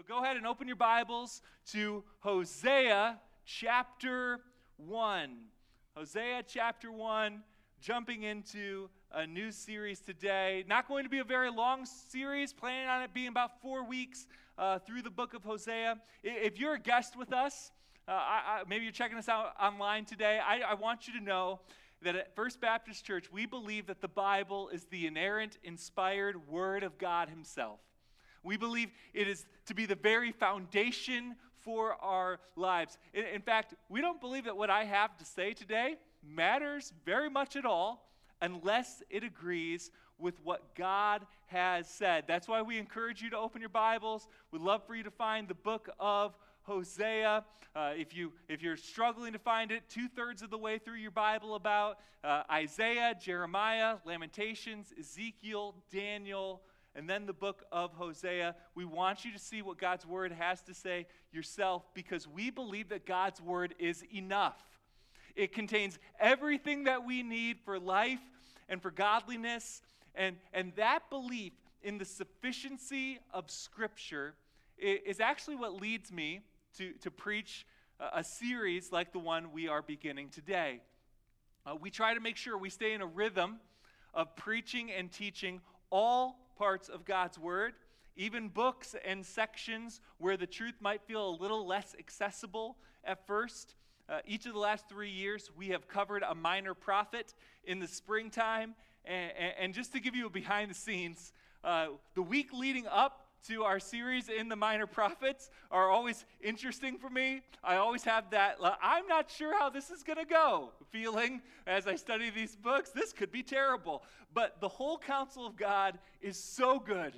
So go ahead and open your Bibles to Hosea chapter 1. Hosea chapter 1, jumping into a new series today. Not going to be a very long series, planning on it being about 4 weeks through the book of Hosea. If you're a guest with us, maybe you're checking us out online today, I want you to know that at First Baptist Church, we believe that the Bible is the inerrant, inspired Word of God Himself. We believe it is to be the very foundation for our lives. In fact, we don't believe that what I have to say today matters very much at all unless it agrees with what God has said. That's why we encourage you to open your Bibles. We'd love for you to find the book of Hosea. If you're struggling to find it, 2/3 of the way through your Bible about Isaiah, Jeremiah, Lamentations, Ezekiel, Daniel, and then the book of Hosea. We want you to see what God's Word has to say yourself because we believe that God's Word is enough. It contains everything that we need for life and for godliness. And that belief in the sufficiency of Scripture is actually what leads me to preach a series like the one we are beginning today. We try to make sure we stay in a rhythm of preaching and teaching all parts of God's Word, even books and sections where the truth might feel a little less accessible at first. Each of the last 3 years, we have covered a minor prophet in the springtime. And just to give you a behind the scenes, the week leading up to our series in the minor prophets are always interesting for me. I always have that, I'm not sure how this is going to go feeling as I study these books. This could be terrible. But the whole counsel of God is so good,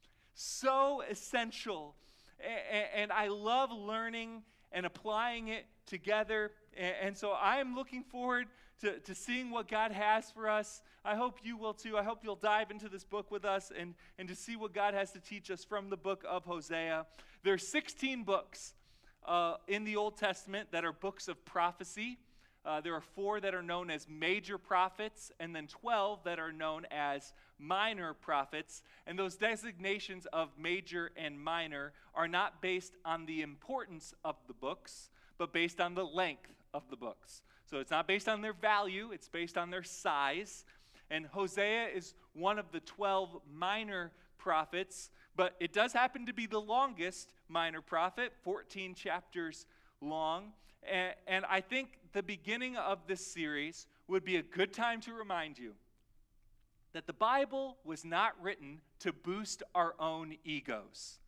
so essential. And I love learning and applying it together. And so I'm looking forward to seeing what God has for us. I hope you will too. I hope you'll dive into this book with us and to see what God has to teach us from the book of Hosea. There are 16 books in the Old Testament that are books of prophecy. There are 4 that are known as major prophets, and then 12 that are known as minor prophets. And those designations of major and minor are not based on the importance of the books, but based on the length of the books. So it's not based on their value, it's based on their size. And Hosea is one of the 12 minor prophets, but it does happen to be the longest minor prophet, 14 chapters long. And I think the beginning of this series would be a good time to remind you that the Bible was not written to boost our own egos.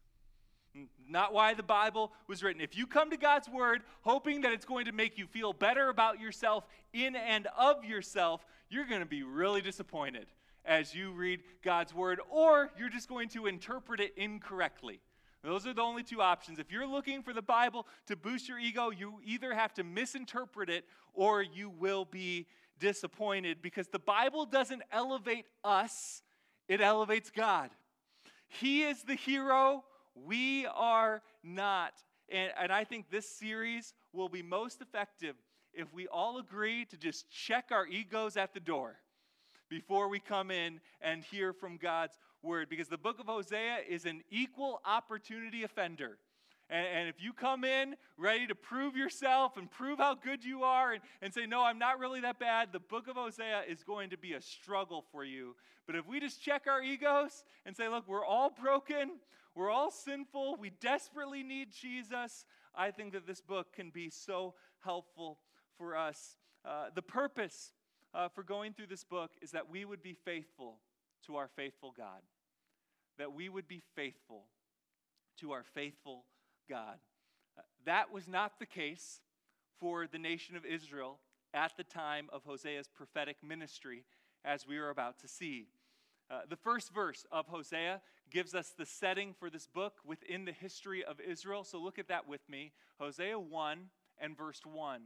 Not why the Bible was written. If you come to God's Word hoping that it's going to make you feel better about yourself in and of yourself, you're going to be really disappointed as you read God's Word, or you're just going to interpret it incorrectly. Those are the only 2 options. If you're looking for the Bible to boost your ego, you either have to misinterpret it or you will be disappointed because the Bible doesn't elevate us, it elevates God. He is the hero. We are not. And I think this series will be most effective if we all agree to just check our egos at the door before we come in and hear from God's Word. Because the book of Hosea is an equal opportunity offender. And if you come in ready to prove yourself and prove how good you are and say, no, I'm not really that bad, the book of Hosea is going to be a struggle for you. But if we just check our egos and say, look, we're all broken, we're all sinful, we desperately need Jesus, I think that this book can be so helpful for us. The purpose for going through this book is that we would be faithful to our faithful God. That we would be faithful to our faithful God. That was not the case for the nation of Israel at the time of Hosea's prophetic ministry, as we are about to see. The first verse of Hosea gives us the setting for this book within the history of Israel. So look at that with me. Hosea 1 and verse 1.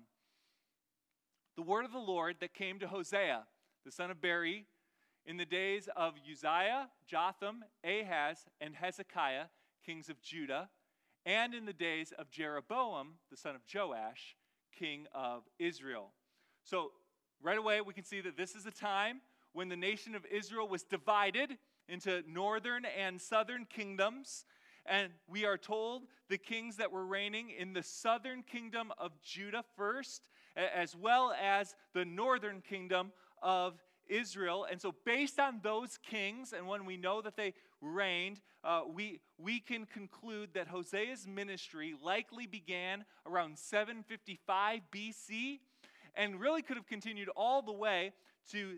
The word of the Lord that came to Hosea, the son of Beri, in the days of Uzziah, Jotham, Ahaz, and Hezekiah, kings of Judah, and in the days of Jeroboam, the son of Joash, king of Israel. So right away we can see that this is a time when the nation of Israel was divided into northern and southern kingdoms. And we are told the kings that were reigning in the southern kingdom of Judah first, as well as the northern kingdom of Israel. And so based on those kings, and when we know that they reigned, we can conclude that Hosea's ministry likely began around 755 BC and really could have continued all the way to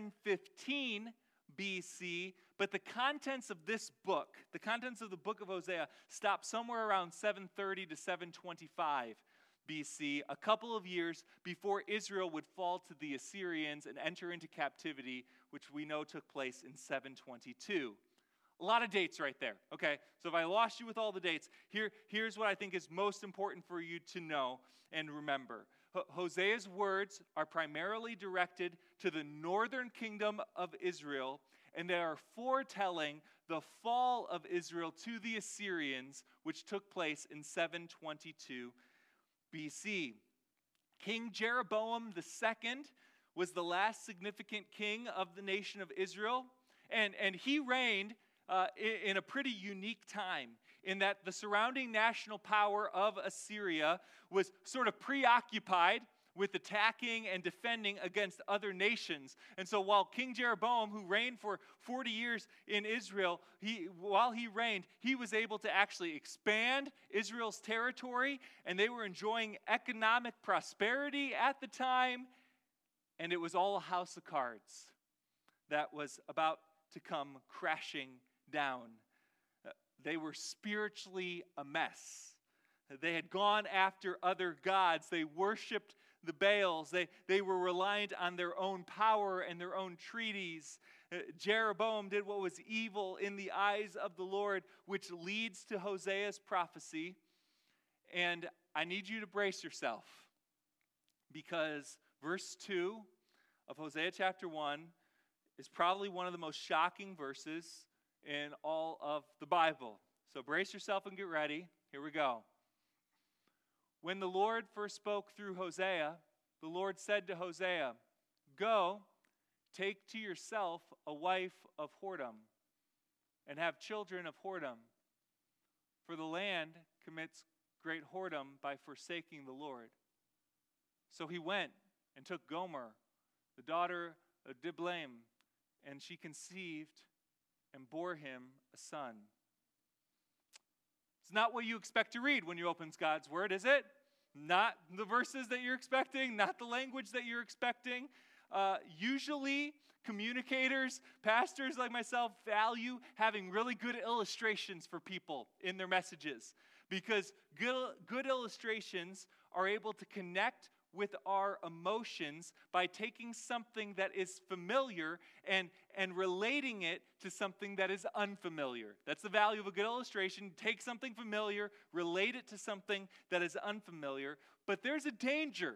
715 BC. But the contents of this book, the contents of the book of Hosea, stop somewhere around 730 to 725 BC, a couple of years before Israel would fall to the Assyrians and enter into captivity, which we know took place in 722. A lot of dates right there, okay? So if I lost you with all the dates, here's what I think is most important for you to know and remember. Hosea's words are primarily directed to the northern kingdom of Israel, and they are foretelling the fall of Israel to the Assyrians, which took place in 722 BC. King Jeroboam II was the last significant king of the nation of Israel, and he reigned in a pretty unique time in that the surrounding national power of Assyria was sort of preoccupied with attacking and defending against other nations. And so while King Jeroboam, who reigned for 40 years in Israel, while he reigned, he was able to actually expand Israel's territory, and they were enjoying economic prosperity at the time, and it was all a house of cards that was about to come crashing down. They were spiritually a mess. They had gone after other gods. They worshiped the Baals. They were reliant on their own power and their own treaties. Jeroboam did what was evil in the eyes of the Lord, which leads to Hosea's prophecy. And I need you to brace yourself, because verse 2 of Hosea chapter 1 is probably one of the most shocking verses in all of the Bible. So brace yourself and get ready. Here we go. When the Lord first spoke through Hosea, the Lord said to Hosea, "Go, take to yourself a wife of whoredom, and have children of whoredom. For the land commits great whoredom by forsaking the Lord." So he went and took Gomer, the daughter of Diblaim, and she conceived and bore him a son. It's not what you expect to read when you open God's Word, is it? Not the verses that you're expecting, not the language that you're expecting. Usually, communicators, pastors like myself, value having really good illustrations for people in their messages, because good illustrations are able to connect with our emotions by taking something that is familiar and relating it to something that is unfamiliar. That's the value of a good illustration. Take something familiar, relate it to something that is unfamiliar. But there's a danger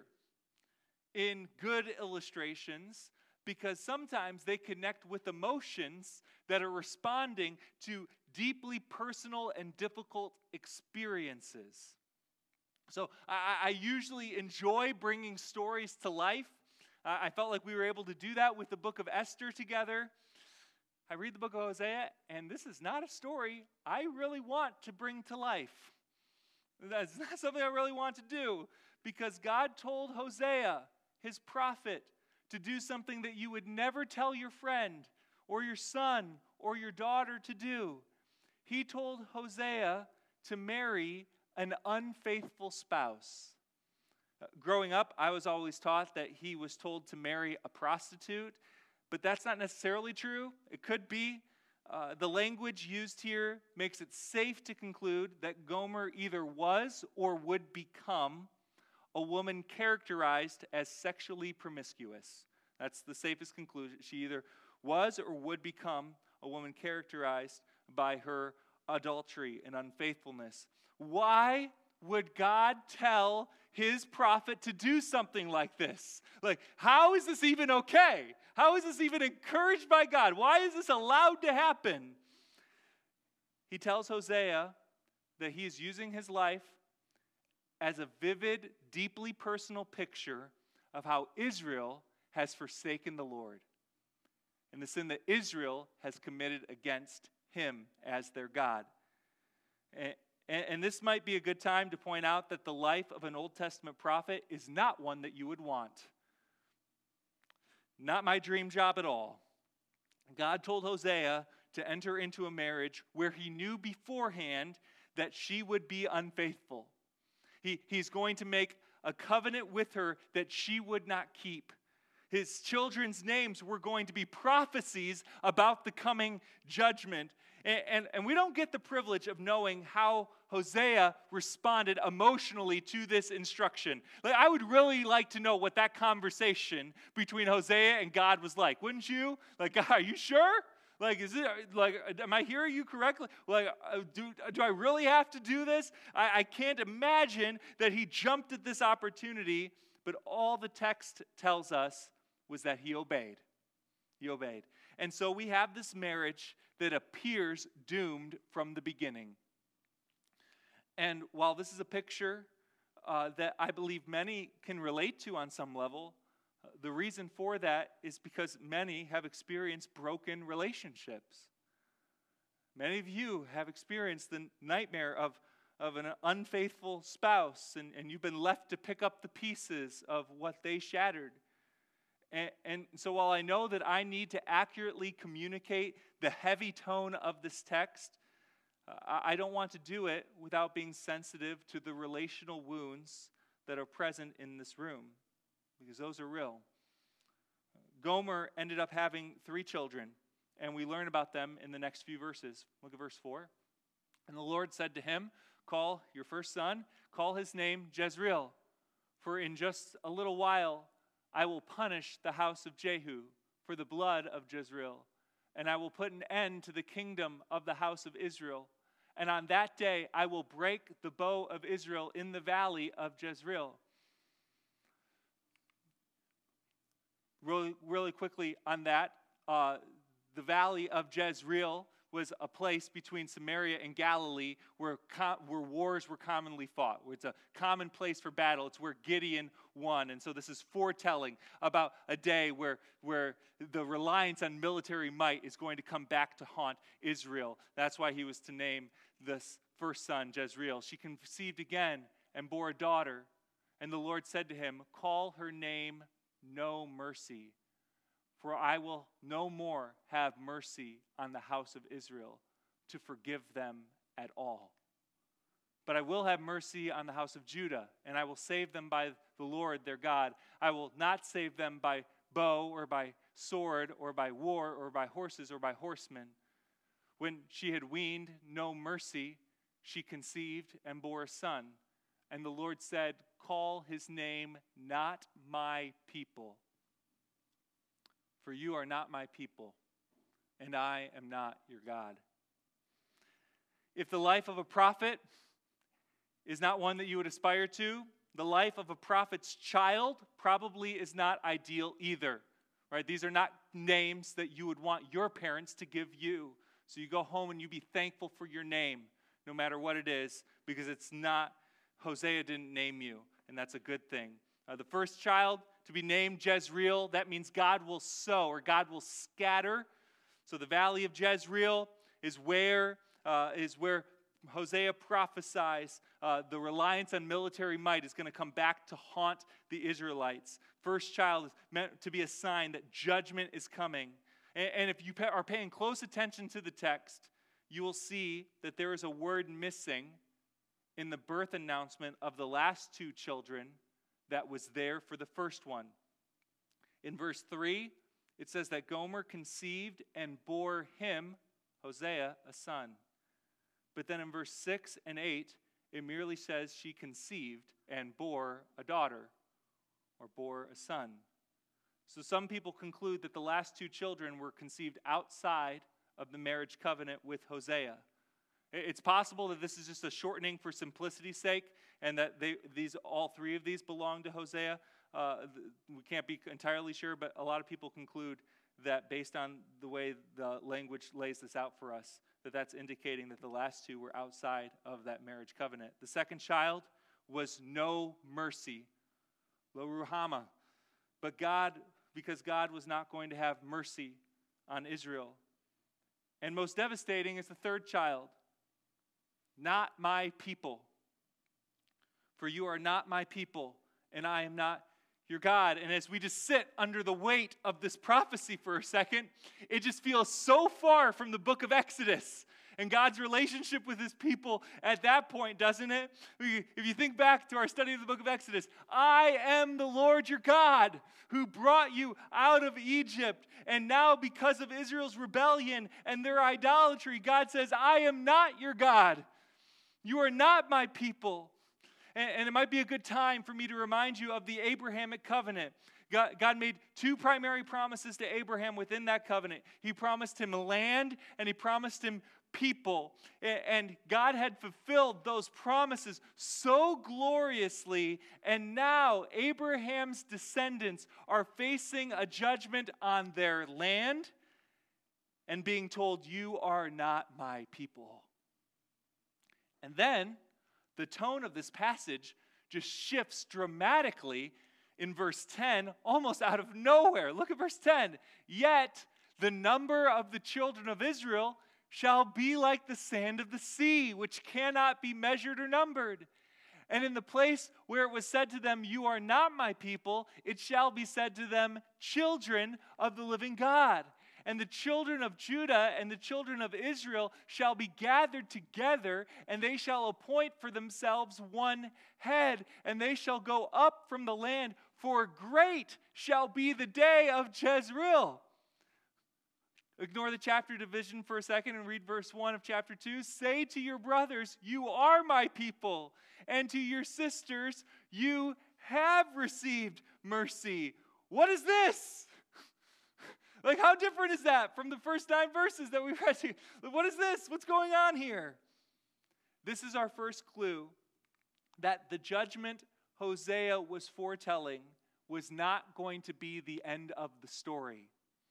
in good illustrations, because sometimes they connect with emotions that are responding to deeply personal and difficult experiences. So I usually enjoy bringing stories to life. I felt like we were able to do that with the book of Esther together. I read the book of Hosea, and this is not a story I really want to bring to life. That's not something I really want to do, because God told Hosea, his prophet, to do something that you would never tell your friend or your son or your daughter to do. He told Hosea to marry an unfaithful spouse. Growing up, I was always taught that he was told to marry a prostitute, but that's not necessarily true. It could be. The language used here makes it safe to conclude that Gomer either was or would become a woman characterized as sexually promiscuous. That's the safest conclusion. She either was or would become a woman characterized by her adultery and unfaithfulness. Why would God tell his prophet to do something like this? Like, how is this even okay? How is this even encouraged by God? Why is this allowed to happen? He tells Hosea that he is using his life as a vivid, deeply personal picture of how Israel has forsaken the Lord and the sin that Israel has committed against him as their God. And this might be a good time to point out that the life of an Old Testament prophet is not one that you would want. Not my dream job at all. God told Hosea to enter into a marriage where he knew beforehand that she would be unfaithful. He's going to make a covenant with her that she would not keep. His children's names were going to be prophecies about the coming judgment. And we don't get the privilege of knowing how Hosea responded emotionally to this instruction. Like, I would really like to know what that conversation between Hosea and God was like. Wouldn't you? Like, God, are you sure? Like, is it like, am I hearing you correctly? Like, do I really have to do this? I can't imagine that he jumped at this opportunity, but all the text tells us was that he obeyed. He obeyed. And so we have this marriage that appears doomed from the beginning. And while this is a picture that I believe many can relate to on some level, the reason for that is because many have experienced broken relationships. Many of you have experienced the nightmare of an unfaithful spouse, and you've been left to pick up the pieces of what they shattered. And so while I know that I need to accurately communicate the heavy tone of this text, I don't want to do it without being sensitive to the relational wounds that are present in this room, because those are real. Gomer ended up having 3 children, and we learn about them in the next few verses. Look at verse 4. And the Lord said to him, "Call your first son, call his name Jezreel, for in just a little while I will punish the house of Jehu for the blood of Jezreel, and I will put an end to the kingdom of the house of Israel. And on that day I will break the bow of Israel in the valley of Jezreel." Really quickly on that, the valley of Jezreel was a place between Samaria and Galilee where wars were commonly fought. It's a common place for battle. It's where Gideon won. And so this is foretelling about a day where the reliance on military might is going to come back to haunt Israel. That's why he was to name this first son Jezreel. She conceived again and bore a daughter. And the Lord said to him, "Call her name No Mercy, for I will no more have mercy on the house of Israel to forgive them at all. But I will have mercy on the house of Judah, and I will save them by the Lord their God. I will not save them by bow or by sword or by war or by horses or by horsemen." When she had weaned no mercy, she conceived and bore a son. And the Lord said, "Call his name Not My People, for you are not my people, and I am not your God." If the life of a prophet is not one that you would aspire to, the life of a prophet's child probably is not ideal either. Right? These are not names that you would want your parents to give you. So you go home and you be thankful for your name, no matter what it is, because it's not, Hosea didn't name you, and that's a good thing. The first child to be named Jezreel, that means God will sow or God will scatter. So the valley of Jezreel is where Hosea prophesies the reliance on military might is going to come back to haunt the Israelites. First child is meant to be a sign that judgment is coming. And if you are paying close attention to the text, you will see that there is a word missing in the birth announcement of the last 2 children that was there for the first one. In verse 3, it says that Gomer conceived and bore him, Hosea, a son. But then in verse 6 and 8, it merely says she conceived and bore a daughter, or bore a son. So some people conclude that the last 2 children were conceived outside of the marriage covenant with Hosea. It's possible that this is just a shortening for simplicity's sake, and that all 3 of these belong to Hosea. We can't be entirely sure, but a lot of people conclude that based on the way the language lays this out for us, that's indicating that the last 2 were outside of that marriage covenant. The second child was no mercy, lo ruhama. But because God was not going to have mercy on Israel. And most devastating is the third child, not my people. For you are not my people, and I am not your God. And as we just sit under the weight of this prophecy for a second, it just feels so far from the book of Exodus and God's relationship with his people at that point, doesn't it? If you think back to our study of the book of Exodus, I am the Lord your God who brought you out of Egypt. And now because of Israel's rebellion and their idolatry, God says, I am not your God. You are not my people. And it might be a good time for me to remind you of the Abrahamic covenant. God made two primary promises to Abraham within that covenant. He promised him land and he promised him people. And God had fulfilled those promises so gloriously. And now Abraham's descendants are facing a judgment on their land and being told, you are not my people. And then the tone of this passage just shifts dramatically in verse 10, almost out of nowhere. Look at verse 10. Yet the number of the children of Israel shall be like the sand of the sea, which cannot be measured or numbered. And in the place where it was said to them, you are not my people, it shall be said to them, children of the living God. And the children of Judah and the children of Israel shall be gathered together, and they shall appoint for themselves one head, and they shall go up from the land, for great shall be the day of Jezreel. Ignore the chapter division for a second and read verse 1 of chapter 2. Say to your brothers, you are my people, and to your sisters, you have received mercy. What is this? Like, how different is that from the first 9 verses that we read? What is this? What's going on here? This is our first clue that the judgment Hosea was foretelling was not going to be the end of the story.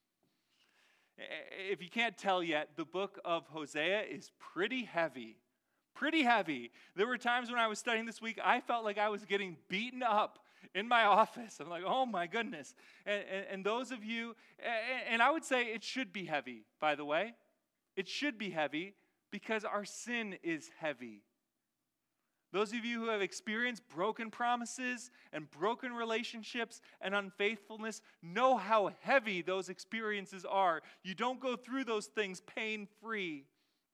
If you can't tell yet, the book of Hosea is pretty heavy. Pretty heavy. There were times when I was studying this week, I felt like I was getting beaten up in my office. I'm like, oh my goodness. And those of you, and I would say it should be heavy, by the way. It should be heavy because our sin is heavy. Those of you who have experienced broken promises and broken relationships and unfaithfulness know how heavy those experiences are. You don't go through those things pain-free.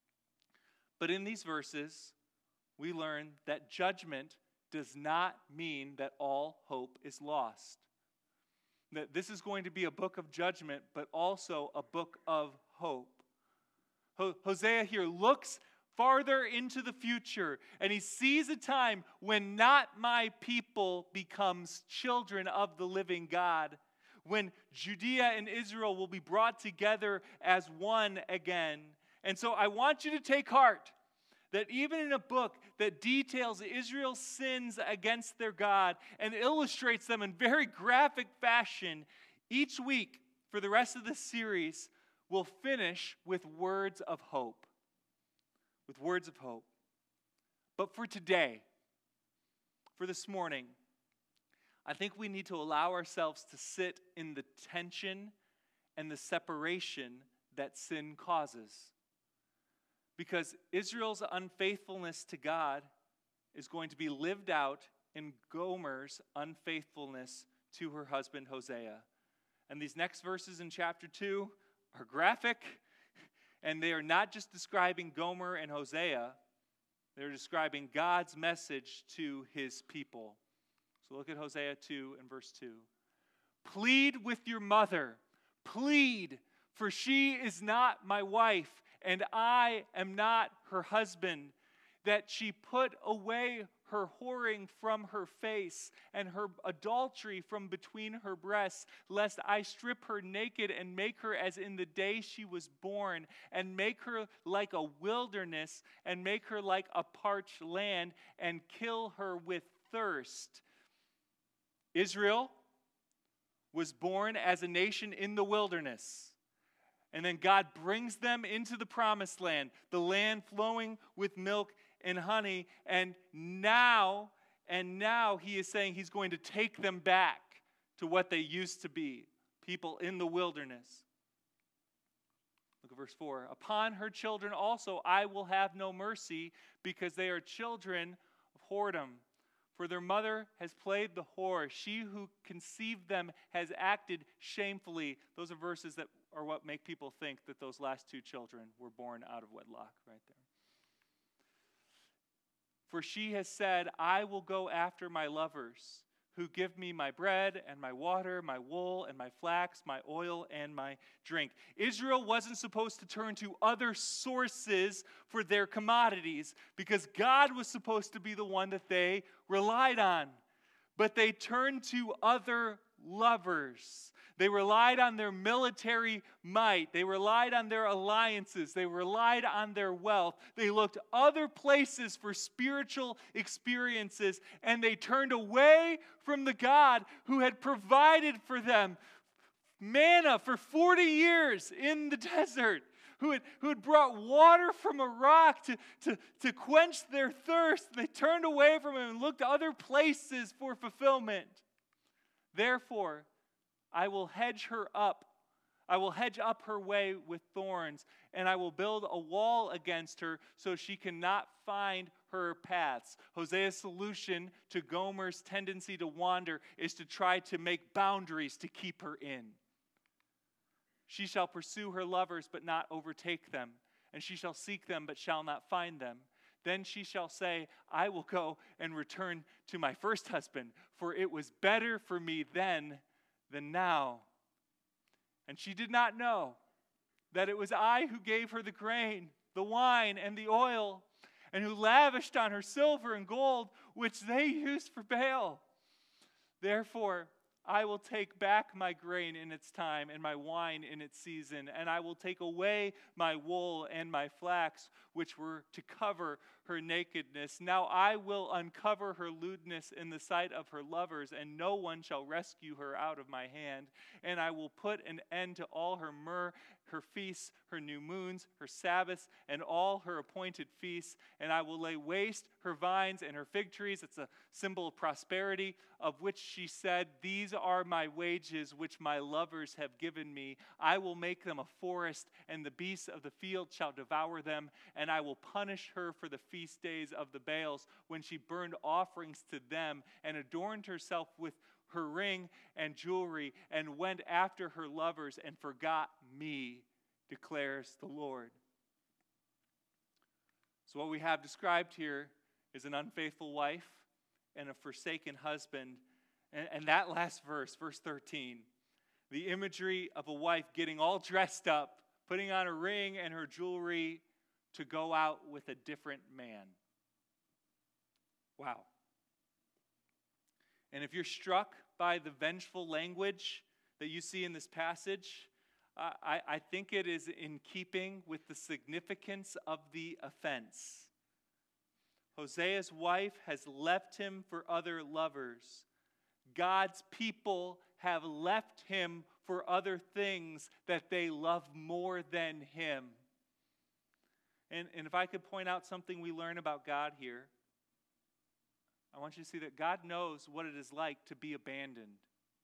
But in these verses, we learn that judgment does not mean that all hope is lost. That this is going to be a book of judgment, but also a book of hope. Hosea here looks farther into the future, and he sees a time when not my people becomes children of the living God, when Judea and Israel will be brought together as one again. And so I want you to take heart that even in a book that details Israel's sins against their God and illustrates them in very graphic fashion, each week for the rest of this series will finish with words of hope. With words of hope. But for today, for this morning, I think we need to allow ourselves to sit in the tension and the separation that sin causes. Because Israel's unfaithfulness to God is going to be lived out in Gomer's unfaithfulness to her husband Hosea. And these next verses in chapter 2 are graphic, and they are not just describing Gomer and Hosea, they're describing God's message to his people. So look at Hosea 2 and verse 2. Plead with your mother, plead, for she is not my wife, and I am not her husband, that she put away her whoring from her face and her adultery from between her breasts, lest I strip her naked and make her as in the day she was born, and make her like a wilderness, and make her like a parched land, and kill her with thirst. Israel was born as a nation in the wilderness. And then God brings them into the promised land, the land flowing with milk and honey. And now he is saying he's going to take them back to what they used to be, people in the wilderness. Look at verse 4. Upon her children also I will have no mercy, because they are children of whoredom. For their mother has played the whore. She who conceived them has acted shamefully. Those are verses that are what make people think that those last two children were born out of wedlock right there. For she has said, I will go after my lovers, who give me my bread and my water, my wool and my flax, my oil and my drink. Israel wasn't supposed to turn to other sources for their commodities, because God was supposed to be the one that they relied on. But they turned to other lovers. They relied on their military might. They relied on their alliances. They relied on their wealth. They looked other places for spiritual experiences, and they turned away from the God who had provided for them manna for 40 years in the desert, who had brought water from a rock to quench their thirst. They turned away from him and looked to other places for fulfillment. Therefore, I will hedge her up. I will hedge up her way with thorns, and I will build a wall against her so she cannot find her paths. Hosea's solution to Gomer's tendency to wander is to try to make boundaries to keep her in. She shall pursue her lovers but not overtake them, and she shall seek them but shall not find them. Then she shall say, I will go and return to my first husband, for it was better for me then than now. And she did not know that it was I who gave her the grain, the wine, and the oil, and who lavished on her silver and gold, which they used for Baal. Therefore, I will take back my grain in its time and my wine in its season, and I will take away my wool and my flax, which were to cover her nakedness. Now I will uncover her lewdness in the sight of her lovers, and no one shall rescue her out of my hand. And I will put an end to all her myrrh, her feasts, her new moons, her Sabbaths, and all her appointed feasts. And I will lay waste her vines and her fig trees. It's a symbol of prosperity, of which she said, these are my wages which my lovers have given me. I will make them a forest, and the beasts of the field shall devour them. And I will punish her for the feast days of the Baals, when she burned offerings to them and adorned herself with her ring and jewelry, and went after her lovers and forgot me, declares the Lord. So what we have described here is an unfaithful wife and a forsaken husband. And that last verse, verse 13, the imagery of a wife getting all dressed up, putting on a ring and her jewelry to go out with a different man. Wow. And if you're struck by the vengeful language that you see in this passage, I think it is in keeping with the significance of the offense. Hosea's wife has left him for other lovers. God's people have left him for other things that they love more than him. And if I could point out something we learn about God here, I want you to see that God knows what it is like to be abandoned.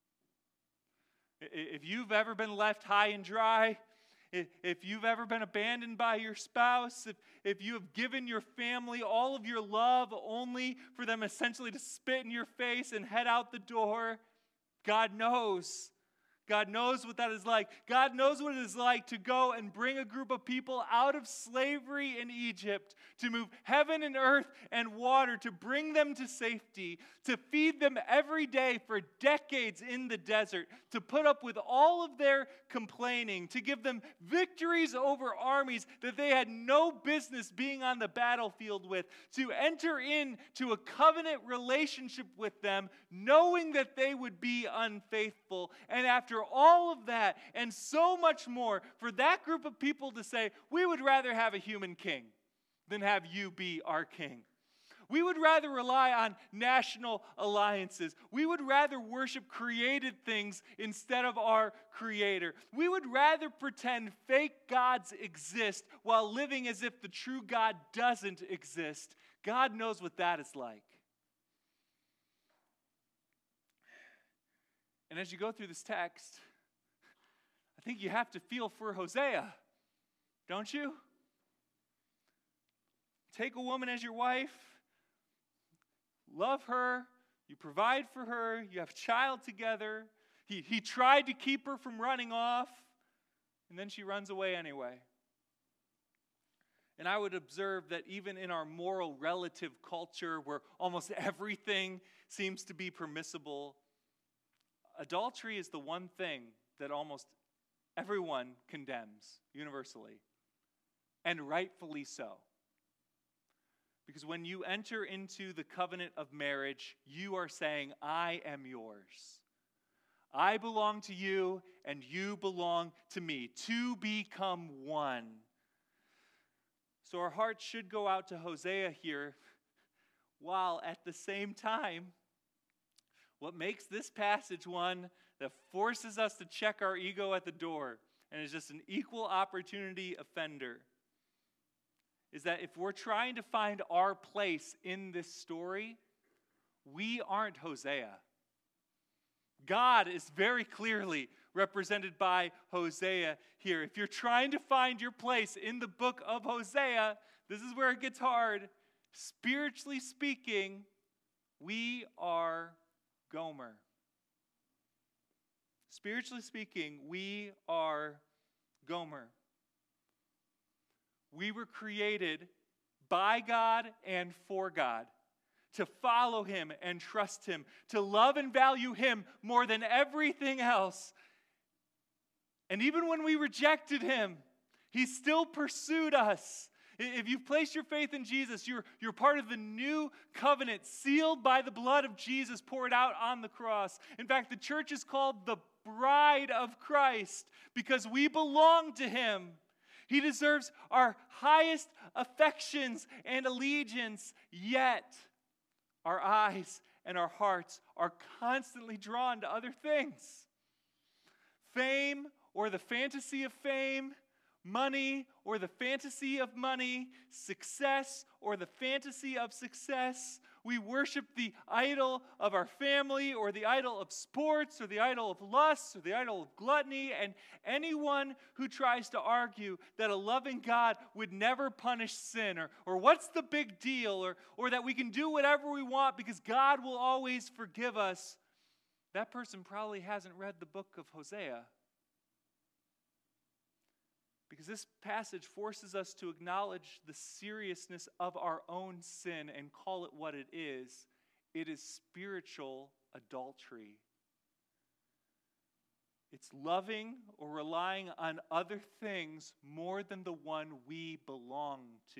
If you've ever been left high and dry, if you've ever been abandoned by your spouse, if you have given your family all of your love only for them essentially to spit in your face and head out the door, God knows. God knows what that is like. God knows what it is like to go and bring a group of people out of slavery in Egypt, to move heaven and earth and water, to bring them to safety, to feed them every day for decades in the desert, to put up with all of their complaining, to give them victories over armies that they had no business being on the battlefield with, to enter into a covenant relationship with them, knowing that they would be unfaithful. And after all of that and so much more, for that group of people to say, we would rather have a human king than have you be our king. We would rather rely on national alliances. We would rather worship created things instead of our Creator. We would rather pretend fake gods exist while living as if the true God doesn't exist. God knows what that is like. And as you go through this text, I think you have to feel for Hosea. Don't you? Take a woman as your wife, love her, you provide for her, you have a child together. He tried to keep her from running off, and then she runs away anyway. And I would observe that even in our moral relative culture where almost everything seems to be permissible, adultery is the one thing that almost everyone condemns universally, and rightfully so. Because when you enter into the covenant of marriage, you are saying, I am yours. I belong to you, and you belong to me. To become one. So our hearts should go out to Hosea here, while at the same time, what makes this passage one that forces us to check our ego at the door and is just an equal opportunity offender is that if we're trying to find our place in this story, we aren't Hosea. God is very clearly represented by Hosea here. If you're trying to find your place in the book of Hosea, this is where it gets hard. Spiritually speaking, we are Gomer. Spiritually speaking, we are Gomer. We were created by God and for God, to follow Him and trust Him, to love and value Him more than everything else. And even when we rejected Him, He still pursued us. If you've placed your faith in Jesus, you're part of the new covenant, sealed by the blood of Jesus poured out on the cross. In fact, the church is called the bride of Christ because we belong to Him. He deserves our highest affections and allegiance, yet our eyes and our hearts are constantly drawn to other things. Fame or the fantasy of fame, money or the fantasy of money, success or the fantasy of success. We worship the idol of our family or the idol of sports or the idol of lust or the idol of gluttony. And anyone who tries to argue that a loving God would never punish sin or what's the big deal or that we can do whatever we want because God will always forgive us, that person probably hasn't read the book of Hosea. Because this passage forces us to acknowledge the seriousness of our own sin and call it what it is. It is spiritual adultery. It's loving or relying on other things more than the one we belong to.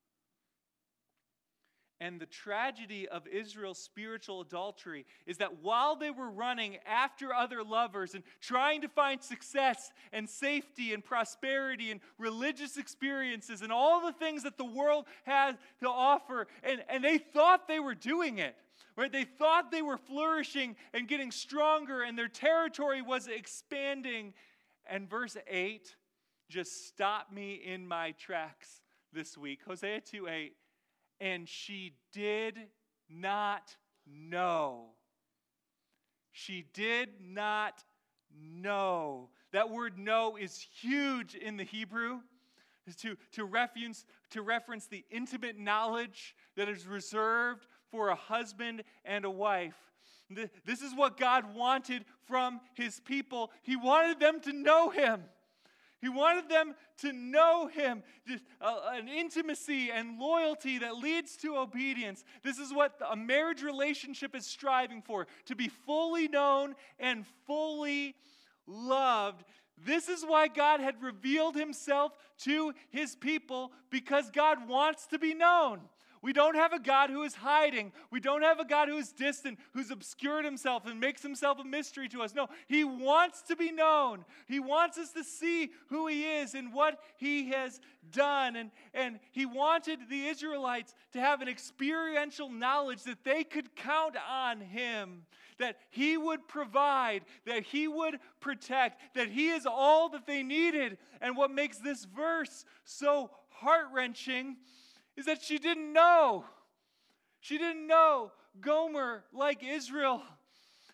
And the tragedy of Israel's spiritual adultery is that while they were running after other lovers and trying to find success and safety and prosperity and religious experiences and all the things that the world has to offer, and they thought they were doing it, right? They thought they were flourishing and getting stronger and their territory was expanding. And verse 8 just stopped me in my tracks this week. Hosea 2:8. And she did not know. She did not know. That word know is huge in the Hebrew. To reference the intimate knowledge that is reserved for a husband and a wife. This is what God wanted from His people. He wanted them to know Him. He wanted them to know Him, an intimacy and loyalty that leads to obedience. This is what a marriage relationship is striving for, to be fully known and fully loved. This is why God had revealed Himself to His people, because God wants to be known. We don't have a God who is hiding. We don't have a God who is distant, who's obscured Himself and makes Himself a mystery to us. No, He wants to be known. He wants us to see who He is and what He has done. And He wanted the Israelites to have an experiential knowledge that they could count on Him, that He would provide, that He would protect, that He is all that they needed. And what makes this verse so heart-wrenching is that she didn't know. She didn't know. Gomer, like Israel,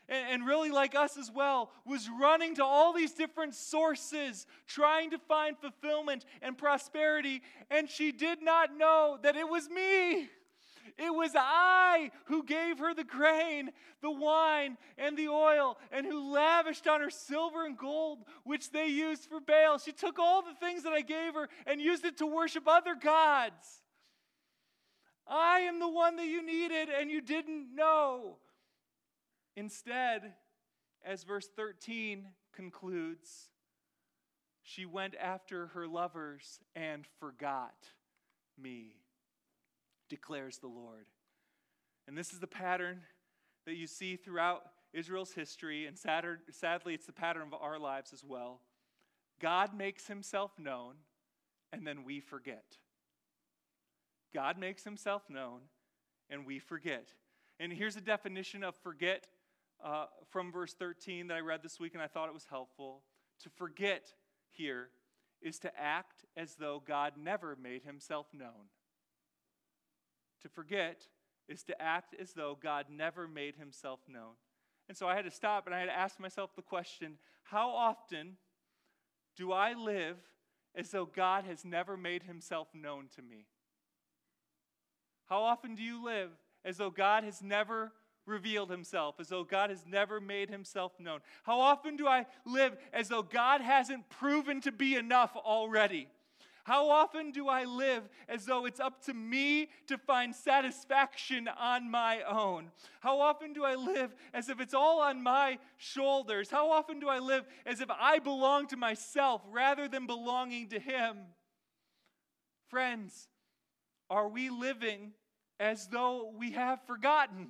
and really like us as well, was running to all these different sources, trying to find fulfillment and prosperity, and she did not know that it was me. It was I who gave her the grain, the wine, and the oil, and who lavished on her silver and gold, which they used for Baal. She took all the things that I gave her and used it to worship other gods. I am the one that you needed, and you didn't know. Instead, as verse 13 concludes, she went after her lovers and forgot me, declares the Lord. And this is the pattern that you see throughout Israel's history, and sadly, it's the pattern of our lives as well. God makes himself known, and then we forget. God makes himself known, and we forget. And here's a definition of forget from verse 13 that I read this week, and I thought it was helpful. To forget here is to act as though God never made himself known. To forget is to act as though God never made himself known. And so I had to stop and I had to ask myself the question, how often do I live as though God has never made himself known to me? How often do you live as though God has never revealed himself, as though God has never made himself known? How often do I live as though God hasn't proven to be enough already? How often do I live as though it's up to me to find satisfaction on my own? How often do I live as if it's all on my shoulders? How often do I live as if I belong to myself rather than belonging to him? Friends, are we living as though we have forgotten?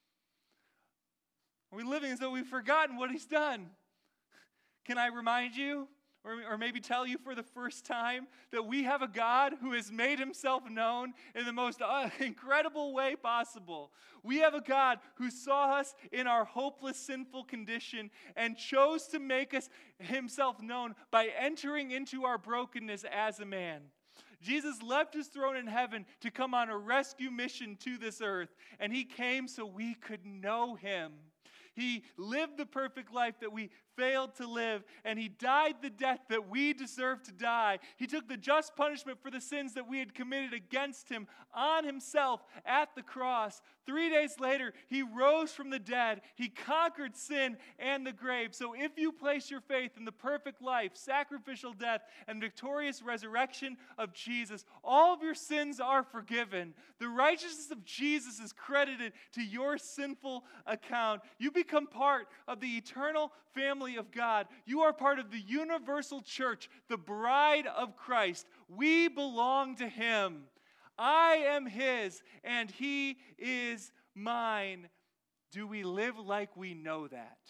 Are we living as though we've forgotten what he's done? Can I remind you, or maybe tell you for the first time, that we have a God who has made himself known in the most incredible way possible. We have a God who saw us in our hopeless, sinful condition and chose to make us himself known by entering into our brokenness as a man. Jesus left his throne in heaven to come on a rescue mission to this earth, and he came so we could know him. He lived the perfect life that we failed to live, and he died the death that we deserved to die. He took the just punishment for the sins that we had committed against him on himself at the cross. 3 days later, he rose from the dead. He conquered sin and the grave. So if you place your faith in the perfect life, sacrificial death, and victorious resurrection of Jesus, all of your sins are forgiven. The righteousness of Jesus is credited to your sinful account. You become part of the eternal family of God. You are part of the universal church, the bride of Christ. We belong to him. I am his, and he is mine. Do we live like we know that?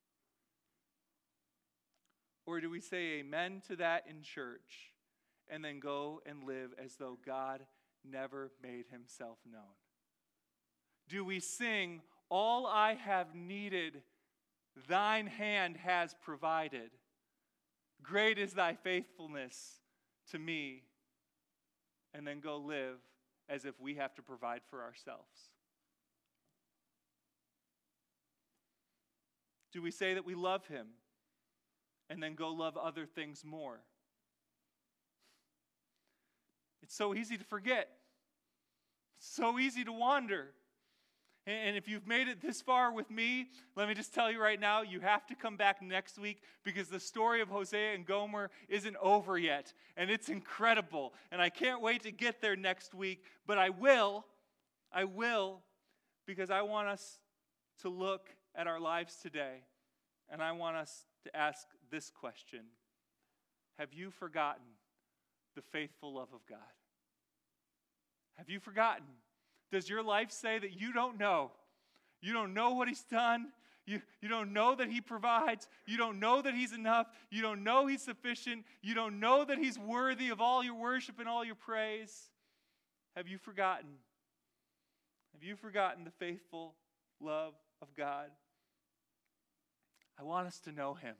Or do we say amen to that in church and then go and live as though God never made himself known? Do we sing, all I have needed, thine hand has provided. Great is thy faithfulness to me. And then go live as if we have to provide for ourselves. Do we say that we love him and then go love other things more? It's so easy to forget. It's so easy to wander. And if you've made it this far with me, let me just tell you right now, you have to come back next week because the story of Hosea and Gomer isn't over yet. And it's incredible. And I can't wait to get there next week. But I will, because I want us to look at our lives today. And I want us to ask this question. Have you forgotten the faithful love of God? Have you forgotten? Does your life say that you don't know? You don't know what he's done. You don't know that he provides. You don't know that he's enough. You don't know he's sufficient. You don't know that he's worthy of all your worship and all your praise. Have you forgotten? Have you forgotten the faithful love of God? I want us to know him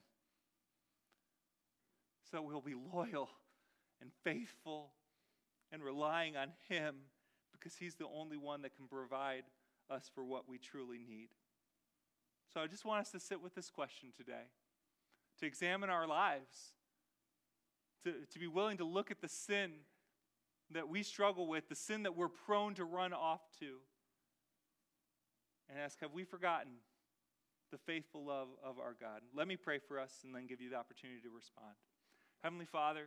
so we'll be loyal and faithful and relying on him, because he's the only one that can provide us for what we truly need. So I just want us to sit with this question today, to examine our lives, to be willing to look at the sin that we struggle with, the sin that we're prone to run off to, and ask, have we forgotten the faithful love of our God? Let me pray for us and then give you the opportunity to respond. Heavenly Father,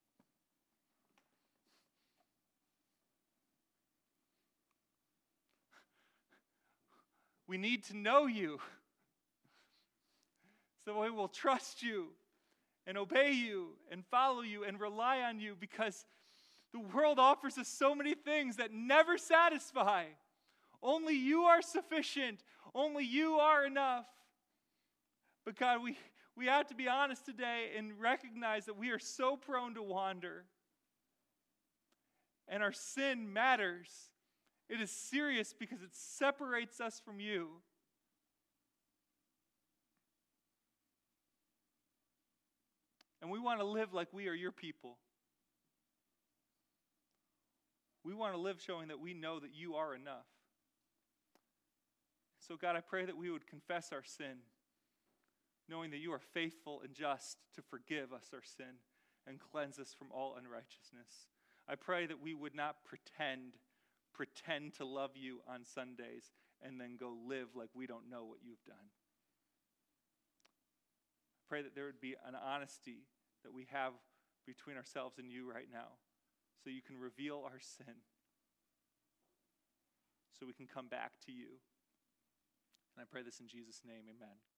we need to know you so that we will trust you and obey you and follow you and rely on you, because the world offers us so many things that never satisfy. Only you are sufficient. Only you are enough. But God, we have to be honest today and recognize that we are so prone to wander. And our sin matters. It is serious because it separates us from you. And we want to live like we are your people. We want to live showing that we know that you are enough. So God, I pray that we would confess our sin, knowing that you are faithful and just to forgive us our sin and cleanse us from all unrighteousness. I pray that we would not pretend to love you on Sundays and then go live like we don't know what you've done. I pray that there would be an honesty that we have between ourselves and you right now, so you can reveal our sin, so we can come back to you. And I pray this in Jesus' name, amen.